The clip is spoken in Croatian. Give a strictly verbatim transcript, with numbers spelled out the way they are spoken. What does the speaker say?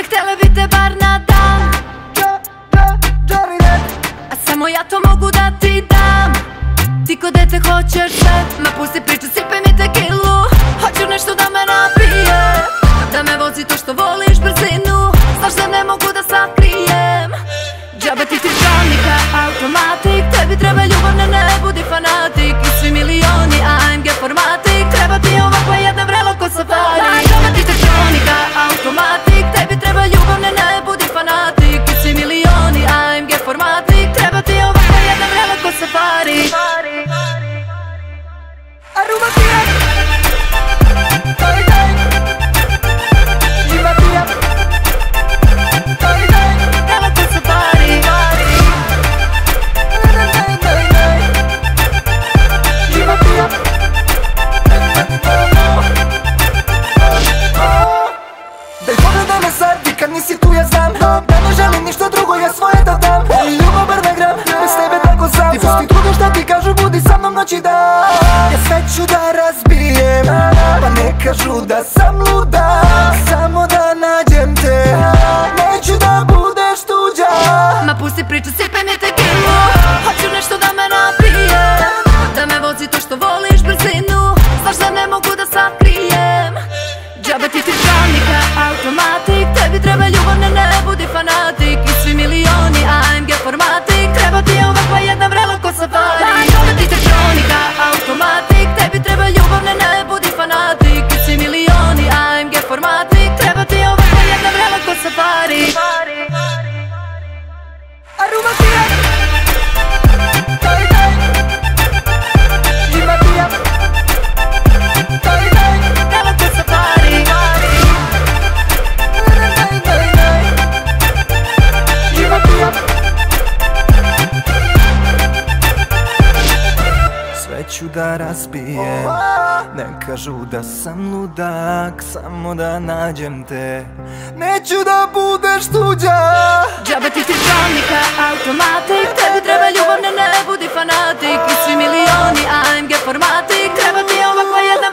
me htjele bi te bar na dan, a samo ja to mogu da ti dam. Ti ko dete hoćeš sve, ma pusti priču, sipaj mi tekilu. Hoću nešto da me napije, da me vozi to što voliš brzinu. Znaš da ne mogu da sakrijem, džabe ti trčanika, automatik. Tebi treba ljubav, ne, ne budi fanatik. I svi milioni A M G formatik. Treba ti ovakva jedna vrela ko safari. Džabe ti trčanika, automatik. Tebi treba ljubav, ne, ne budi fanatik. I svi milioni A M G formatik. Treba ti ovakva jedna vrela ko safari. Kad nisi tu ja znam da ne želim ništa drugo, ja svoje da dam. Ljubav bar ne gram, bez tebe tako sam. Ti pusti drugo šta ti kažu, budi sa mnom noć i dan. Ja sve ću da razbijem, pa ne kažu da sam luda. Samo da nađem te, neću da budeš tuđa. Ma pusti priču, sipaj mi tekilu. Hoću nešto da me napije, da me vozi to što voliš brzinu. Znaš da ne mogu da sakrijem, džabe ti trčanika, automatik. Tebi treba ljubav, ne, ne budi fanatik. I svi milioni A M G formatik. Treba ti ovakva jedna vrela ko safari. Džabe ti trčanika, automatik. Tebi treba ljubav, ne, ne budi fanatik. I svi milioni A M G formatik. Treba ti ovakva jedna vrela ko safari. Aromatija, taj, taj, Imatija, taj, taj, vrela ko safari. Sve ću da razbijem, ne kažu da sam ludak. Samo da nađem te, neću da budeš tuđa. Džabe ti trčanika, automatik. Tebi treba ljubav, ne, ne budi fanatik. I svi milioni A M G formatik. Treba ti ovakva jedna